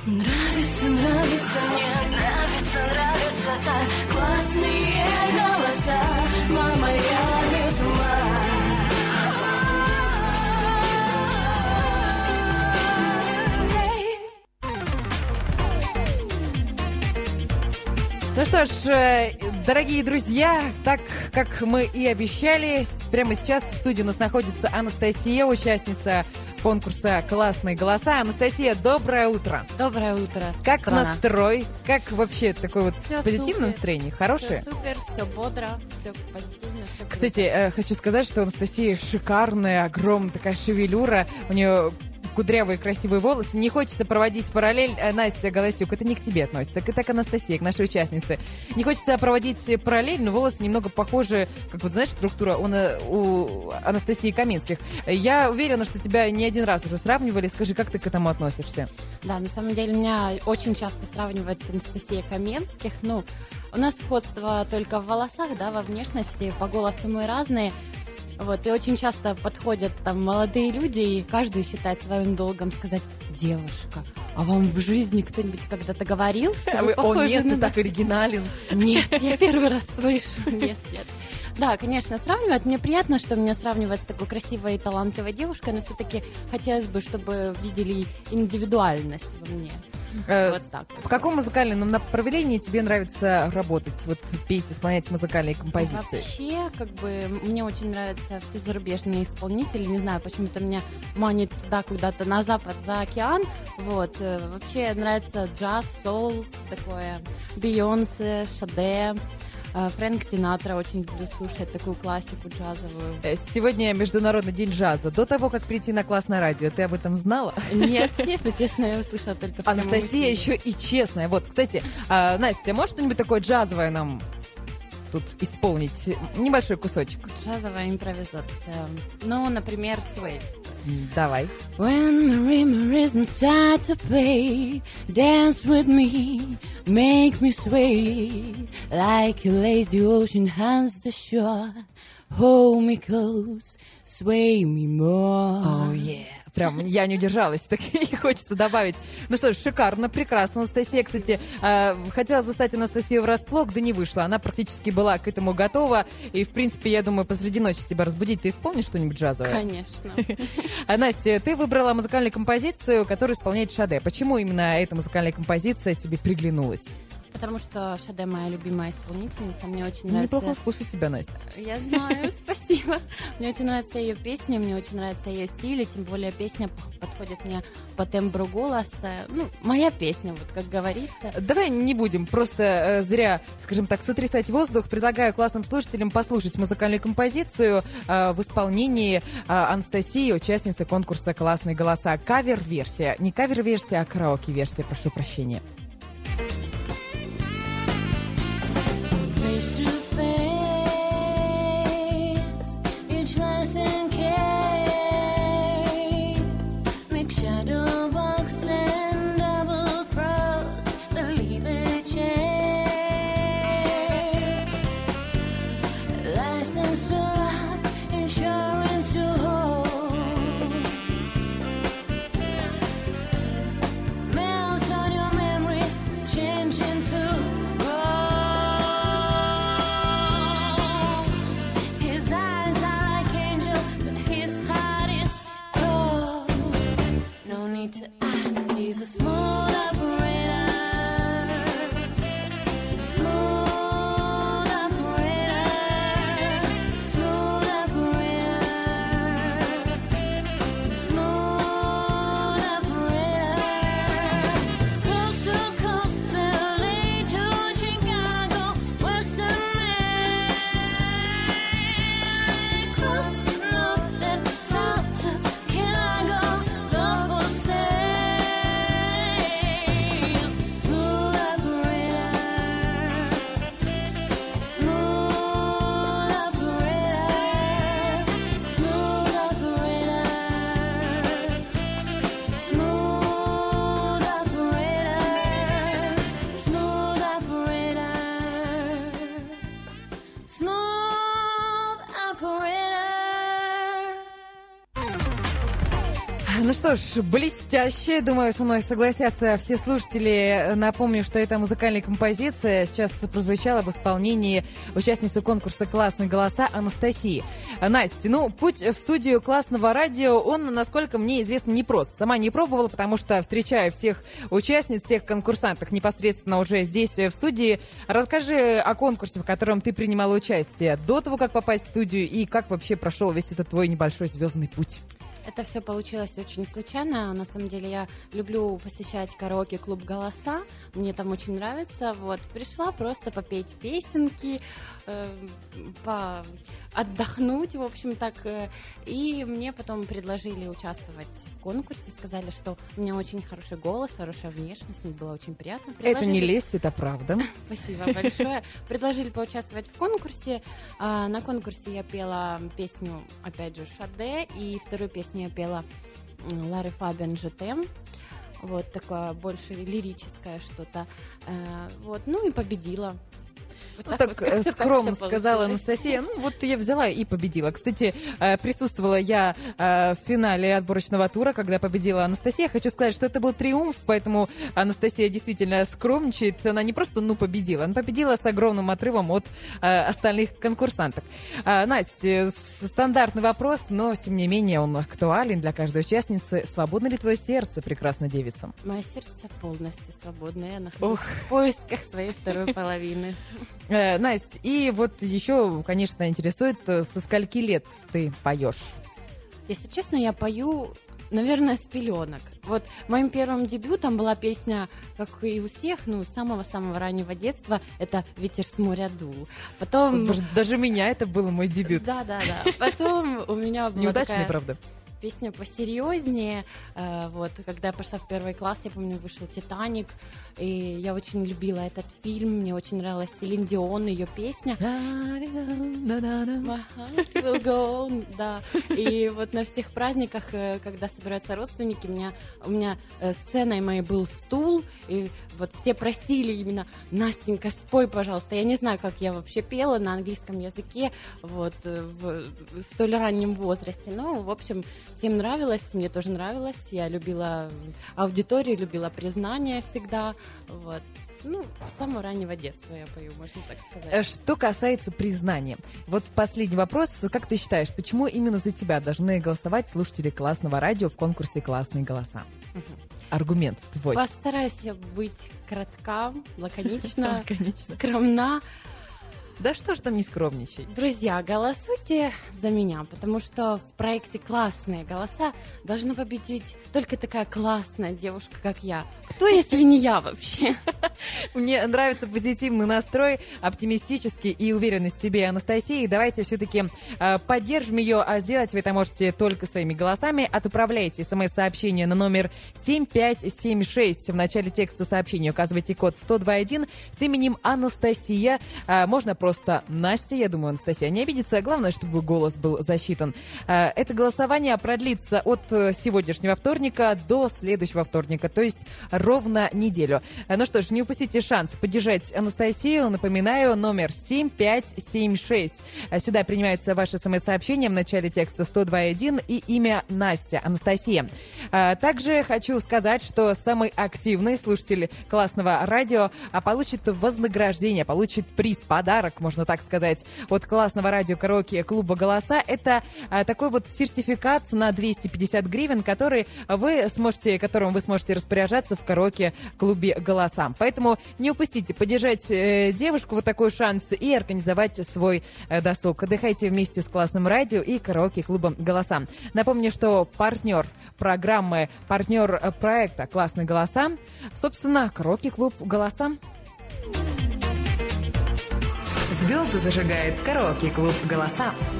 Нравится, нравится, мне нравится, нравится так. Классные голоса, мама, я без ума. Ну что ж, дорогие друзья, так как мы и обещали, прямо сейчас в студии у нас находится Анастасия, участница конкурса «Классные голоса». Анастасия, доброе утро. Доброе утро. Как страна. Настрой? Как вообще такое вот Всё позитивное супер. настроение? Хорошее? Все супер, все бодро, все позитивно, все Кстати, хочу сказать, что Анастасия шикарная, огромная такая шевелюра. У нее кудрявые красивые волосы. Не хочется проводить параллель. Настя Голосюк, это не к тебе относится, это к Анастасии, к нашей участнице. Не хочется проводить параллель, но волосы немного похожи, как вот знаешь, структура у Анастасии Каминских. Я уверена, что тебя не один раз уже сравнивали. Скажи, как ты к этому относишься? Да, на самом деле меня очень часто сравнивают с Анастасией Каменских. Ну, у нас сходство только в волосах, да, во внешности, по голосу мы разные. Вот, и очень часто подходят там молодые люди, и каждый считает своим долгом сказать: девушка, а вам в жизни кто-нибудь когда-то говорил? Что вы О, похожи нет, на ты так оригинален. Нет, я первый раз слышу. Нет. Да, конечно, сравнивают. Мне приятно, что меня сравнивают с такой красивой и талантливой девушкой, но все-таки хотелось бы, чтобы видели индивидуальность во мне. Вот так вот. В каком музыкальном направлении тебе нравится работать? Вот петь, исполнять музыкальные композиции. Вообще, как бы, мне очень нравятся все зарубежные исполнители. Не знаю, почему-то меня манит туда, куда-то на запад, за океан. Вот. Вообще нравится джаз, соул, все такое. Бейонсе, Шаде. Фрэнк Синатра очень люблю слушать, такую классику джазовую. Сегодня Международный день джаза. До того, как прийти на классное радио, ты об этом знала? Нет, если честно, я услышала только в прямом Анастасия эфире. еще и честная. Вот, кстати, Настя, можешь что-нибудь такое джазовое нам тут исполнить? Небольшой кусочек. Джазовая импровизация. Ну, например, свей. Давай. When the rhythm starts to play, dance with me, make me sway, like a lazy ocean hands the shore, hold me close, sway me more. Oh, yeah. Прям я не удержалась, так и хочется добавить. Ну что ж, шикарно, прекрасно. Анастасия, кстати, хотела застать Анастасию врасплох, да не вышло. Она практически была к этому готова. И, в принципе, я думаю, посреди ночи тебя разбудить. Ты исполнишь что-нибудь джазовое? Конечно. Настя, ты выбрала музыкальную композицию, которую исполняет Шаде. Почему именно эта музыкальная композиция тебе приглянулась? Потому что Шаде моя любимая исполнительница. Мне очень нравится... Неплохой вкус у тебя, Настя. Я знаю, спасибо. Мне очень нравятся ее песни, мне очень нравится ее стиль, и тем более песня подходит мне по тембру голоса. Ну, моя песня, вот как говорится. Давай не будем просто зря, скажем так, сотрясать воздух. Предлагаю классным слушателям послушать музыкальную композицию в исполнении Анастасии, участницы конкурса «Классные голоса». Кавер-версия. Не кавер-версия, а караоке-версия, прошу прощения. Face to face, each glass and case, make shadow box and double cross the leave a chain. License to love, insurance to hold. Melts on your memory Ну что ж, блестяще. Думаю, со мной согласятся все слушатели. Напомню, что эта музыкальная композиция сейчас прозвучала в исполнении участницы конкурса «Классные голоса» Анастасии. Настя, путь в студию Классного радио, он, насколько мне известно, непрост. Сама не пробовала, потому что встречаю всех участниц, всех конкурсанток непосредственно уже здесь, в студии. Расскажи о конкурсе, в котором ты принимала участие до того, как попасть в студию, и как вообще прошел весь этот твой небольшой звездный путь. Это все получилось очень случайно. На самом деле я люблю посещать караоке-клуб «Голоса». Мне там очень нравится. Вот, пришла просто попеть песенки, отдохнуть, в общем так. И мне потом предложили участвовать в конкурсе. Сказали, что у меня очень хороший голос, хорошая внешность. Мне было очень приятно. Это не лесть, это правда. Спасибо большое. Предложили поучаствовать в конкурсе. На конкурсе я пела песню, опять же, «Шаде», и вторую песню я пела Лары Фабиан «Жетем». Вот такое больше лирическое что-то. Вот, и победила. Вот так скромно сказала Анастасия. Я взяла и победила. Кстати, присутствовала я в финале отборочного тура, когда победила Анастасия. Хочу сказать, что это был триумф, поэтому Анастасия действительно скромничает. Она не просто победила, она победила с огромным отрывом от остальных конкурсанток. Настя, стандартный вопрос, но тем не менее он актуален для каждой участницы. Свободно ли твое сердце, прекрасная девица? Мое сердце полностью свободно. Я нахожусь в поисках своей второй половины. Настя, и вот еще, конечно, интересует, со скольки лет ты поешь? Если честно, я пою, наверное, с пеленок. Вот моим первым дебютом была песня, как и у всех, с самого-самого раннего детства, это «Ветер с моря дул». Потом... Даже меня это был мой дебют. Да. Потом у меня была неудачная, правда. Песня посерьезнее. Вот, когда я пошла в первый класс, я помню, вышел «Титаник», и я очень любила этот фильм, мне очень нравилась Селин Дион, ее песня. My heart will go on, да. И вот на всех праздниках, когда собираются родственники, у меня сценой моей был стул, и вот все просили именно: «Настенька, спой, пожалуйста». Я не знаю, как я вообще пела на английском языке вот в столь раннем возрасте. В общем, всем нравилось, мне тоже нравилось. Я любила аудиторию, любила признание всегда. Вот. С самого раннего детства я пою, можно так сказать. Что касается признания. Вот последний вопрос. Как ты считаешь, почему именно за тебя должны голосовать слушатели Классного радио в конкурсе «Классные голоса»? Аргумент твой. Постараюсь я быть кратка, лаконична, скромна. Да что ж там не скромничай. Друзья, голосуйте за меня, потому что в проекте «Классные голоса» должна победить только такая классная девушка, как я. Кто, если не я вообще? Мне нравится позитивный настрой, оптимистический и уверенность в себе Анастасии. Давайте все-таки поддержим ее, а сделать вы это можете только своими голосами. Отправляйте смс-сообщение на номер 7576. В начале текста сообщения указывайте код 1021 с именем Анастасия. Можно просто Настя. Я думаю, Анастасия не обидится. Главное, чтобы голос был засчитан. Это голосование продлится от сегодняшнего вторника до следующего вторника, то есть ровно неделю. Ну что ж, не упустите шанс поддержать Анастасию. Напоминаю, номер 7576. Сюда принимаются ваши смс-сообщения в начале текста 1021 и имя Настя, Анастасия. Также хочу сказать, что самый активный слушатель Классного радио получит вознаграждение, получит приз, подарок, можно так сказать, от Классного радио караоке-клуба «Голоса». Это такой вот сертификат на 250 гривен, которым вы сможете распоряжаться в караоке-клубе «Голоса». Поэтому не упустите поддержать девушку, вот такой шанс, и организовать свой досуг. Отдыхайте вместе с Классным радио и караоке-клубом «Голоса». Напомню, что партнер программы, партнер проекта «Классные голоса», собственно, караоке-клуб «Голоса». Звезды зажигает караоке-клуб «Голоса».